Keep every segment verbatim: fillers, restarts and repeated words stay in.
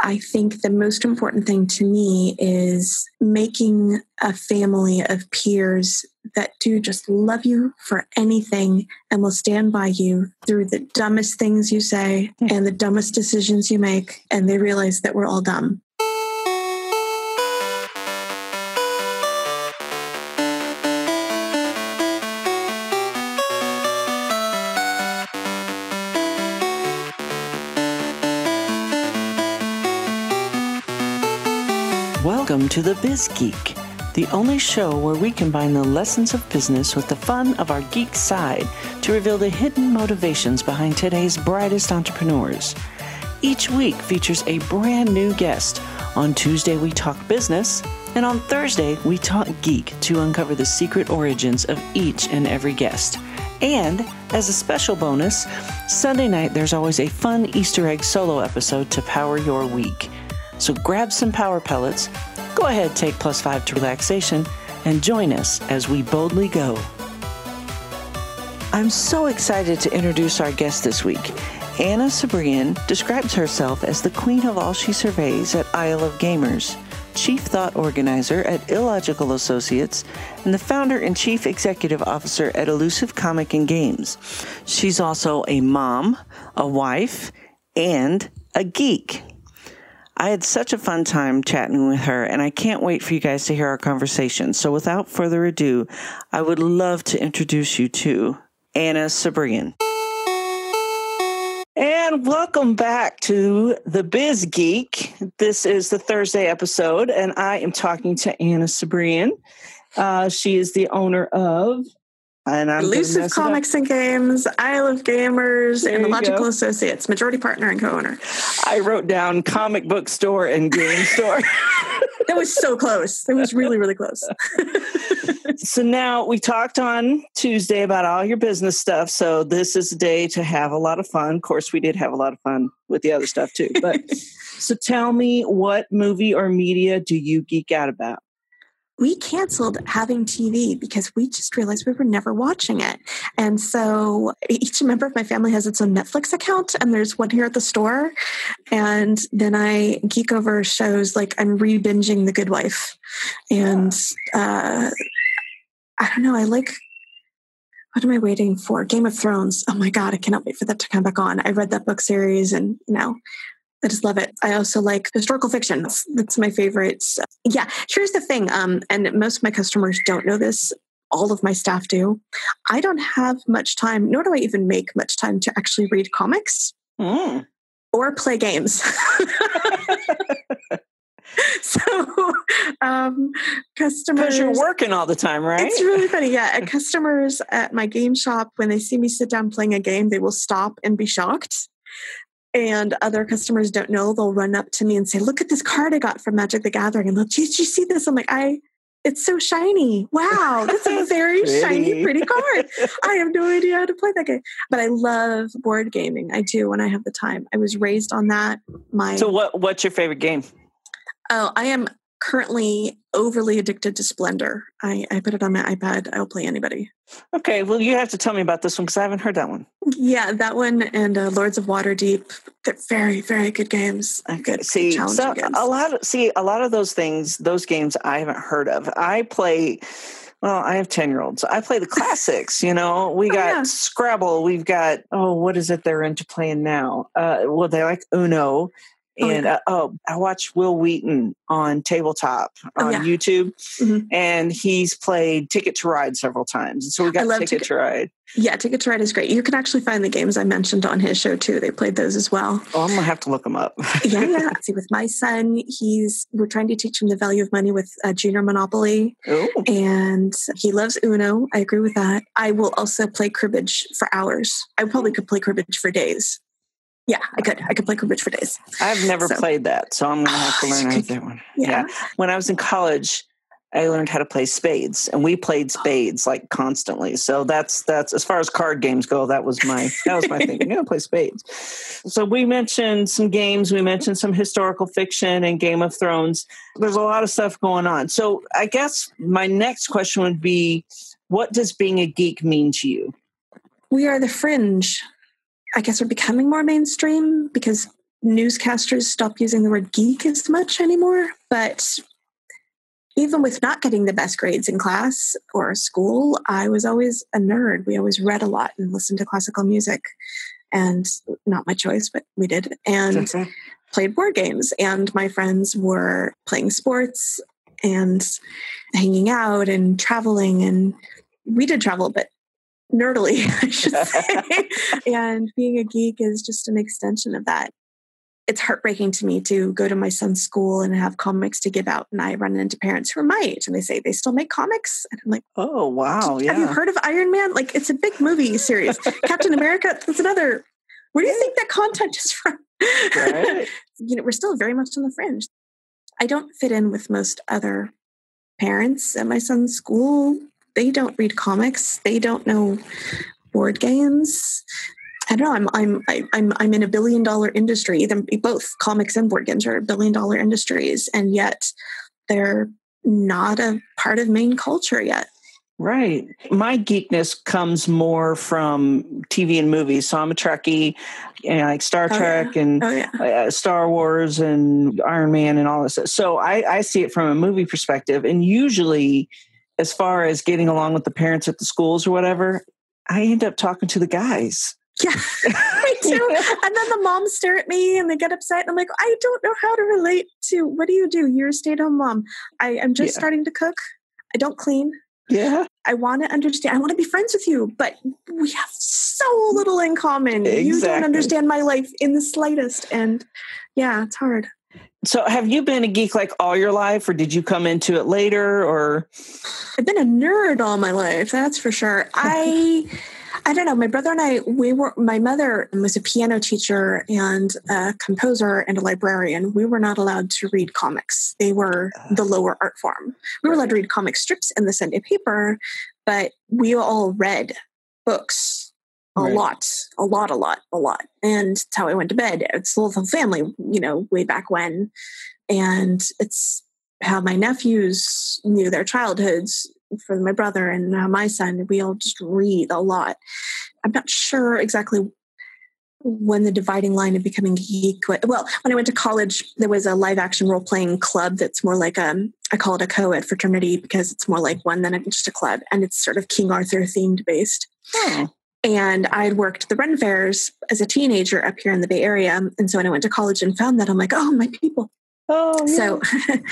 I think the most important thing to me is making a family of peers that do just love you for anything and will stand by you through the dumbest things you say and the dumbest decisions you make, and they realize that we're all dumb. Welcome to The Biz Geek, the only show where we combine the lessons of business with the fun of our geek side to reveal the hidden motivations behind today's brightest entrepreneurs. Each week features a brand new guest. On Tuesday, we talk business, and on Thursday, we talk geek to uncover the secret origins of each and every guest. And as a special bonus, Sunday night, there's always a fun Easter egg solo episode to power your week. So grab some power pellets, go ahead, take plus five to relaxation, and join us as we boldly go. I'm so excited to introduce our guest this week. Anna Cibrian describes herself as the queen of all she surveys at Isle of Gamers, chief thought organizer at Illogical Associates, and the founder and chief executive officer at Elusive Comic and Games. She's also a mom, a wife, and a geek. I had such a fun time chatting with her, and I can't wait for you guys to hear our conversation. So without further ado, I would love to introduce you to Anna Cibrian. And welcome back to The Biz Geek. This is the Thursday episode, and I am talking to Anna Cibrian. Uh, she is the owner of And I'm Elusive Comics and Games, Isle of Gamers, there and Illogical Associates, majority partner and co-owner. I wrote down comic book store and game store. That was so close. That was really, really close. So now we talked on Tuesday about all your business stuff. So this is a day to have a lot of fun. Of course, we did have a lot of fun with the other stuff too. But so tell me, what movie or media do you geek out about? We canceled having T V because we just realized we were never watching it. And so each member of my family has its own Netflix account, and there's one here at the store. And then I geek over shows like I'm re-binging The Good Wife. And uh, I don't know, I like, what am I waiting for? Game of Thrones. Oh my God, I cannot wait for that to come back on. I read that book series and, you know, I just love it. I also like historical fiction. That's, that's my favorite. Yeah, here's the thing. Um, and most of my customers don't know this. All of my staff do. I don't have much time, nor do I even make much time to actually read comics mm. or play games. So um, customers... Because you're working all the time, right? It's really funny, yeah. Customers at my game shop, when they see me sit down playing a game, they will stop and be shocked. And other customers don't know, they'll run up to me and say, look at this card I got from Magic the Gathering. And they'll, did you see this? I'm like, I, it's so shiny. Wow, that's a very pretty. shiny, pretty card. I have no idea how to play that game. But I love board gaming. I do when I have the time. I was raised on that. My So what? what's your favorite game? Oh, I am currently overly addicted to Splendor. I, I put it on my iPad. I'll play anybody. Okay, well, you have to tell me about this one because I haven't heard that one. Yeah, that one and uh, Lords of Waterdeep. They're very, very good games. Good, see, good so games. a lot. Of, see, a lot of those things, those games, I haven't heard of. I play. Well, I have ten-year-olds. I play the classics. You know, we got oh, yeah. Scrabble. We've got oh, what is it they're into playing now? Uh, well, they like Uno. And, oh, yeah. uh, oh, I watch Will Wheaton on Tabletop on oh, yeah. YouTube, mm-hmm. and he's played Ticket to Ride several times. And so we got Ticket, Ticket to Ride. Yeah, Ticket to Ride is great. You can actually find the games I mentioned on his show, too. They played those as well. Oh, I'm going to have to look them up. yeah, yeah. See, with my son, he's we're trying to teach him the value of money with uh, Junior Monopoly. Ooh. And he loves Uno. I agree with that. I will also play cribbage for hours. I probably could play cribbage for days. Yeah, I could. I could play cribbage for days. I've never so. played that, so I'm going to have to learn how to do that one. Yeah. yeah. When I was in college, I learned how to play spades, and we played spades like constantly. So that's that's as far as card games go. That was my that was my thing. I'm going to play spades. So we mentioned some games. We mentioned some historical fiction and Game of Thrones. There's a lot of stuff going on. So I guess my next question would be, what does being a geek mean to you? We are the fringe. I guess we're becoming more mainstream because newscasters stopped using the word geek as much anymore. But even with not getting the best grades in class or school, I was always a nerd. We always read a lot and listened to classical music. And not my choice, but we did. And played board games. And my friends were playing sports and hanging out and traveling. And we did travel, but nerdily, I should say. And being a geek is just an extension of that. It's heartbreaking to me to go to my son's school and have comics to give out. And I run into parents who are my age and they say, they still make comics? And I'm like, oh, wow. Have yeah. you heard of Iron Man? Like, it's a big movie series. Captain America, that's another. Where do you think that content is from? Right. You know, we're still very much on the fringe. I don't fit in with most other parents at my son's school. They don't read comics. They don't know board games. I don't know. I'm I'm I- I'm I'm in a billion dollar industry. Either both comics and board games are billion dollar industries, and yet they're not a part of main culture yet. Right. My geekness comes more from T V and movies. So I'm a Trekkie, you know, like Star Oh, Trek yeah. and Oh, yeah. uh, Star Wars and Iron Man and all this. So I, I see it from a movie perspective. And usually, as far as getting along with the parents at the schools or whatever, I end up talking to the guys. Yeah, me too. And then the moms stare at me and they get upset. And I'm like, I don't know how to relate to, what do you do? You're a stay-at-home mom. I am just Yeah. starting to cook. I don't clean. Yeah. I want to understand. I want to be friends with you, but we have so little in common. Exactly. You don't understand my life in the slightest. And yeah, it's hard. So have you been a geek like all your life, or did you come into it later? Or I've been a nerd all my life. That's for sure. I, I don't know. My brother and I, we were, my mother was a piano teacher and a composer and a librarian. We were not allowed to read comics. They were the lower art form. We were allowed to read comic strips in the Sunday paper, but we all read books a Right. lot, a lot, a lot, a lot. And it's how I went to bed. It's the whole family, you know, way back when. And it's how my nephews knew their childhoods for my brother and now my son. We all just read a lot. I'm not sure exactly when the dividing line of becoming a geek. Well, when I went to college, there was a live action role playing club that's more like a, I call it a co-ed fraternity because it's more like one than just a club. And it's sort of King Arthur themed based. oh, And I'd worked the Ren fairs as a teenager up here in the Bay Area. And so when I went to college and found that, I'm like, oh, my people. oh, yeah. So,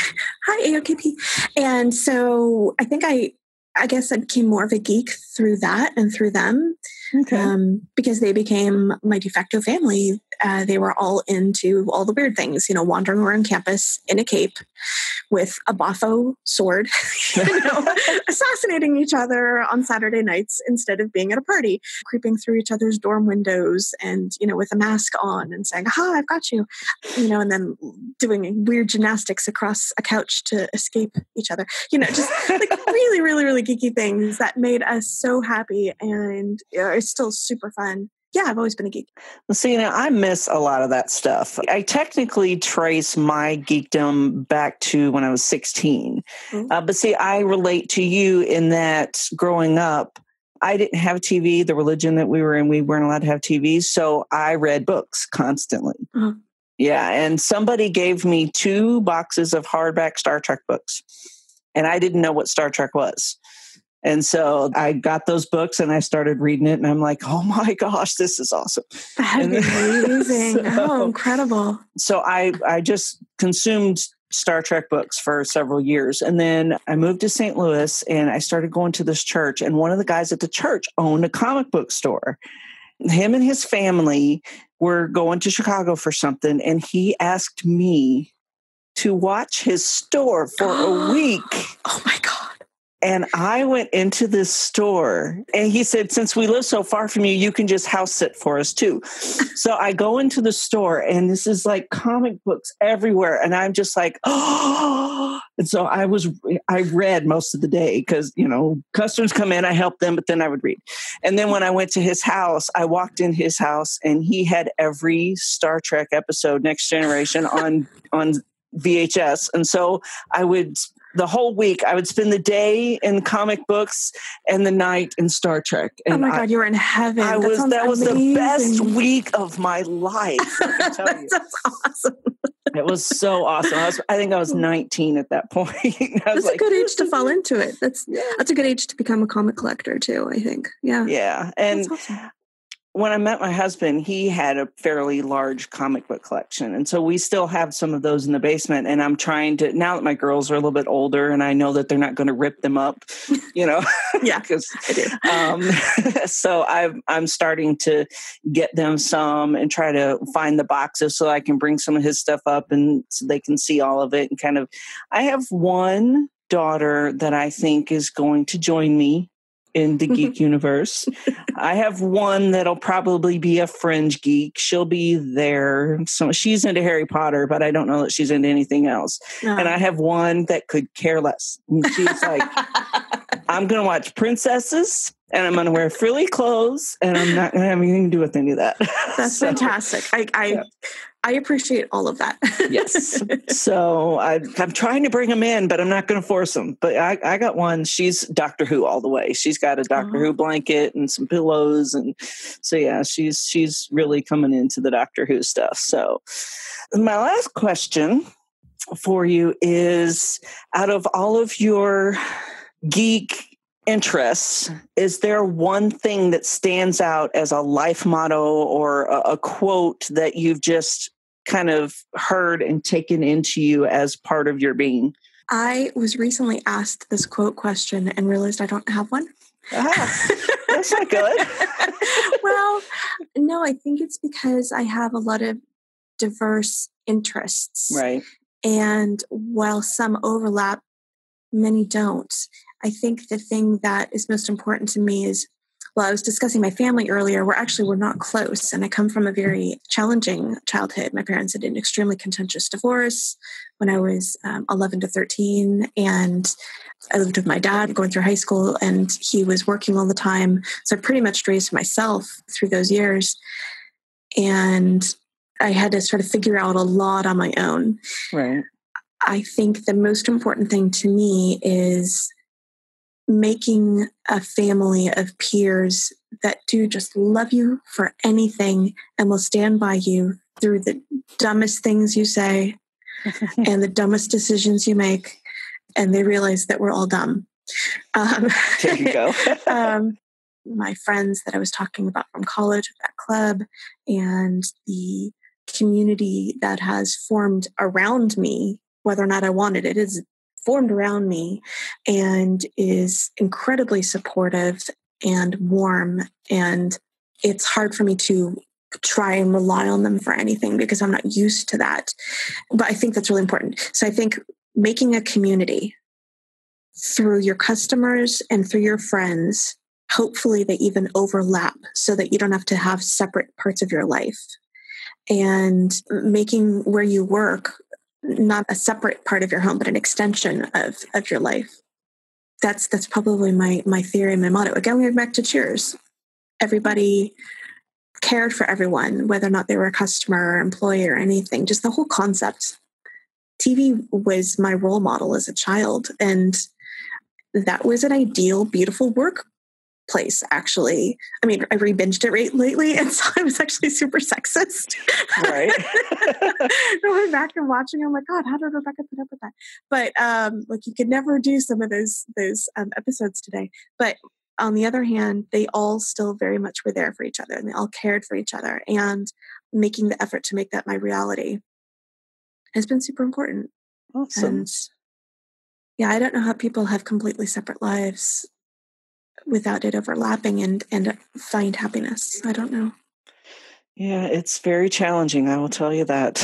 hi, A O K P. And so I think I, I guess I became more of a geek through that and through them. Okay. Um, because they became my de facto family. Uh, they were all into all the weird things, you know, wandering around campus in a cape with a Bafo sword, you know, assassinating each other on Saturday nights instead of being at a party, creeping through each other's dorm windows and, you know, with a mask on and saying, aha, I've got you, you know, and then doing weird gymnastics across a couch to escape each other, you know, just like really, really, really geeky things that made us so happy and are still super fun. Yeah, I've always been a geek. Well, see, now I miss a lot of that stuff. I technically trace my geekdom back to when I was sixteen. Mm-hmm. Uh, but see, I relate to you in that growing up, I didn't have T V. The religion that we were in, we weren't allowed to have T Vs. So I read books constantly. Mm-hmm. Yeah. And somebody gave me two boxes of hardback Star Trek books. And I didn't know what Star Trek was. And so I got those books and I started reading it and I'm like, oh my gosh, this is awesome. That'd be amazing. so, Oh, incredible. So I, I just consumed Star Trek books for several years. And then I moved to Saint Louis and I started going to this church. And one of the guys at the church owned a comic book store. Him and his family were going to Chicago for something. And he asked me to watch his store for a week. Oh my God. And I went into this store and he said, since we live so far from you, you can just house sit for us too. So I go into the store and this is like comic books everywhere. And I'm just like, oh, and so I was, I read most of the day because, you know, customers come in, I help them, but then I would read. And then when I went to his house, I walked in his house and he had every Star Trek episode, Next Generation on, on V H S. And so I would the whole week. I would spend the day in comic books and the night in Star Trek. And oh my God, I, you were in heaven. I that was, that was amazing. the best week of my life. I can tell you. That's awesome. It was so awesome. I was, I think I was nineteen at that point. I That's was a like, good age to fall into it. That's, yeah. that's a good age to become a comic collector too, I think. Yeah. Yeah. And That's awesome. when I met my husband, he had a fairly large comic book collection. And so we still have some of those in the basement. And I'm trying to, now that my girls are a little bit older and I know that they're not going to rip them up, you know, yeah, because I do. Um, so I'm, I'm starting to get them some and try to find the boxes so I can bring some of his stuff up and so they can see all of it. And kind of, I have one daughter that I think is going to join me in the geek universe. I have one that'll probably be a fringe geek. She'll be there. So she's into Harry Potter, but I don't know that she's into anything else. No. And I have one that could care less. And she's like, I'm going to watch princesses and I'm going to wear frilly clothes and I'm not going to have anything to do with any of that. That's so, fantastic. I, I, yeah. I appreciate all of that. Yes. So I, I'm trying to bring them in, but I'm not going to force them. But I, I got one. She's Doctor Who all the way. She's got a Doctor oh. Who blanket and some pillows. And so, yeah, she's, she's really coming into the Doctor Who stuff. So my last question for you is, out of all of your geek interests, is there one thing that stands out as a life motto or a, a quote that you've just kind of heard and taken into you as part of your being? I was recently asked this quote question and realized I don't have one. Ah, that's not good. Well, no, I think it's because I have a lot of diverse interests. Right. And while some overlap, many don't. I think the thing that is most important to me is, well, I was discussing my family earlier. We're actually, we're not close. And I come from a very challenging childhood. My parents had an extremely contentious divorce when I was um, eleven to thirteen. And I lived with my dad going through high school and he was working all the time. So I pretty much raised myself through those years. And I had to sort of figure out a lot on my own. Right. I think the most important thing to me is making a family of peers that do just love you for anything and will stand by you through the dumbest things you say and the dumbest decisions you make. And they realize that we're all dumb. Um, there you go. um, my friends that I was talking about from college, that club, and the community that has formed around me, whether or not I wanted it, is formed around me and is incredibly supportive and warm. And it's hard for me to try and rely on them for anything because I'm not used to that. But I think that's really important. So I think making a community through your customers and through your friends, hopefully they even overlap so that you don't have to have separate parts of your life. And making where you work not a separate part of your home, but an extension of, of your life. That's that's probably my my theory and my motto. Again, we're back to Cheers. Everybody cared for everyone, whether or not they were a customer or employee or anything. Just the whole concept. T V was my role model as a child, and that was an ideal, beautiful workplace, actually. I mean, I re-binged it right lately, and so I was actually super sexist. Right. I went back and watching it, I'm like, God, how did Rebecca put up with that? But um, like, you could never do some of those those um, episodes today. But on the other hand, they all still very much were there for each other, and they all cared for each other. And making the effort to make that my reality has been super important. Awesome. And yeah, I don't know how people have completely separate lives without it overlapping and, and find happiness. I don't know. Yeah, it's very challenging. I will tell you that.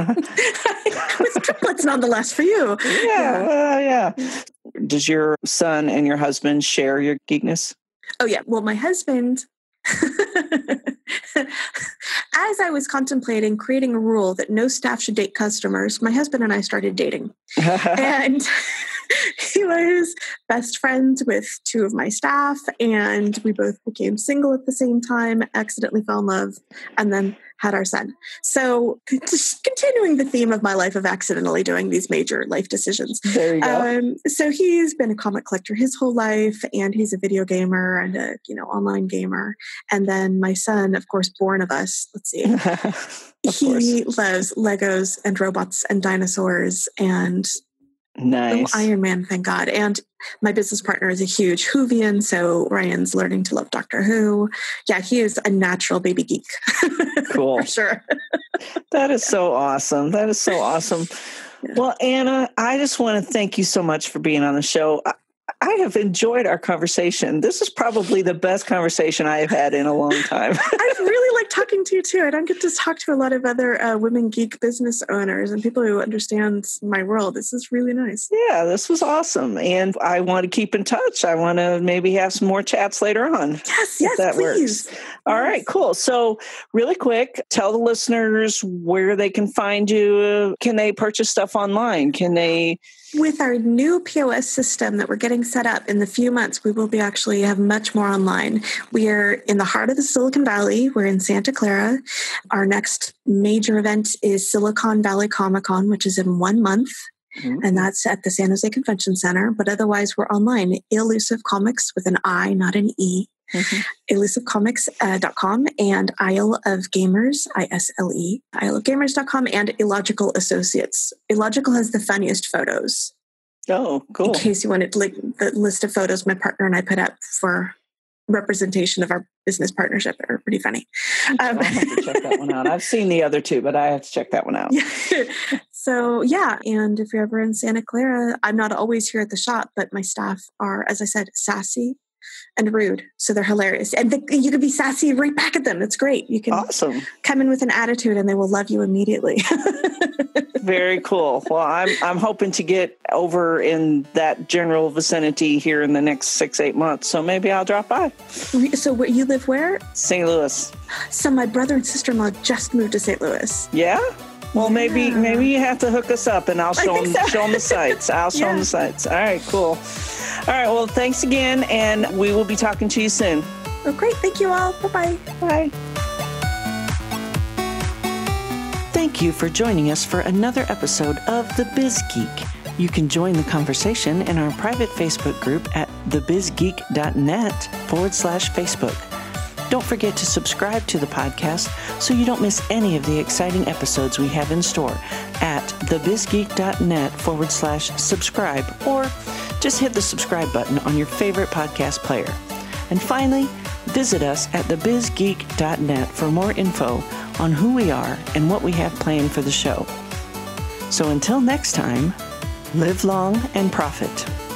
With triplets, nonetheless, for you. Yeah, yeah. Well, yeah. Does your son and your husband share your geekness? Oh, yeah. Well, my husband, as I was contemplating creating a rule that no staff should date customers, my husband and I started dating. And he was best friends with two of my staff, and we both became single at the same time, accidentally fell in love, and then had our son. So just continuing the theme of my life of accidentally doing these major life decisions. There you go. Um, so he's been a comic collector his whole life, and he's a video gamer and a, you know, online gamer. And then my son, of course, born of us, let's see, he course. loves Legos and robots and dinosaurs and nice. Oh, Iron Man, thank God. And my business partner is a huge Whovian, so Ryan's learning to love Doctor Who. Yeah, he is a natural baby geek. Cool. For sure. That is so awesome. That is so awesome. Yeah. Well, Anna, I just want to thank you so much for being on the show. I, I have enjoyed our conversation. This is probably the best conversation I have had in a long time. I really like talking to you too. I don't get to talk to a lot of other uh, women geek business owners and people who understand my world. This is really nice. Yeah, this was awesome. And I want to keep in touch. I want to maybe have some more chats later on. Yes, yes, that please. Works. All yes. right, cool. So really quick, tell the listeners where they can find you. Can they purchase stuff online? Can they... With our new P O S system that we're getting set up in the few months, we will be actually have much more online. We are in the heart of the Silicon Valley. We're in Santa Clara. Our next major event is Silicon Valley Comic Con, which is in one month. Mm-hmm. And that's at the San Jose Convention Center. But otherwise, we're online. Elusive Comics with an I, not an E. Mm-hmm. elusive comics dot com and Isle of Gamers, I S L E, isle of gamers dot com, and Illogical Associates. Illogical has the funniest photos. Oh, cool. In case you wanted like the list of photos my partner and I put up for representation of our business partnership are pretty funny. Um, I'll have to check that one out. I've seen the other two, but I have to check that one out. Yeah. So yeah, and if you're ever in Santa Clara, I'm not always here at the shop, but my staff are, as I said, sassy and rude. So they're hilarious. And the, you can be sassy right back at them. It's great. You can awesome. come in with an attitude and they will love you immediately. Very cool. Well, I'm I'm hoping to get over in that general vicinity here in the next six, eight months. So maybe I'll drop by. So where you live where? Saint Louis. So my brother and sister-in-law just moved to Saint Louis. Yeah? Well, yeah. maybe maybe you have to hook us up and I'll show them, so. show them the sites. I'll show yeah. them the sites. All right, cool. All right, well, thanks again, and we will be talking to you soon. Oh, great. Thank you all. Bye-bye. Bye. Thank you for joining us for another episode of The Biz Geek. You can join the conversation in our private Facebook group at thebizgeek.net forward slash Facebook. Don't forget to subscribe to the podcast so you don't miss any of the exciting episodes we have in store at thebizgeek.net forward slash subscribe, or just hit the subscribe button on your favorite podcast player. And finally, visit us at thebizgeek dot net for more info on who we are and what we have planned for the show. So until next time, live long and profit.